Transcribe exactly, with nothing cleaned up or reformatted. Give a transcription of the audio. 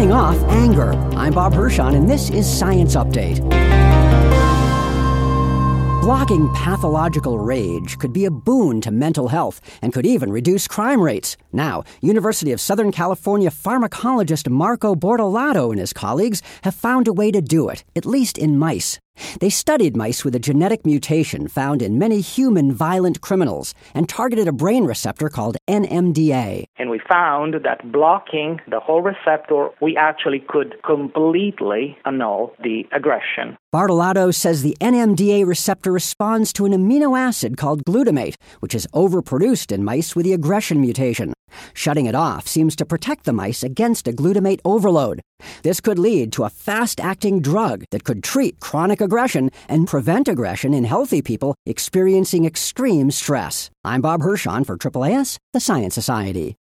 turning off anger. I'm Bob Hirschon, and this is Science Update. Blocking pathological rage could be a boon to mental health and could even reduce crime rates. Now, University of Southern California pharmacologist Marco Bortolato and his colleagues have found a way to do it, at least in mice. They studied mice with a genetic mutation found in many human violent criminals and targeted a brain receptor called N M D A. And we found that blocking the whole receptor, we actually could completely annul the aggression. Bortolato says the N M D A receptor responds to an amino acid called glutamate, which is overproduced in mice with the aggression mutation. Shutting it off seems to protect the mice against a glutamate overload. This could lead to a fast-acting drug that could treat chronic aggression and prevent aggression in healthy people experiencing extreme stress. I'm Bob Hirschon for A A A S, the Science Society.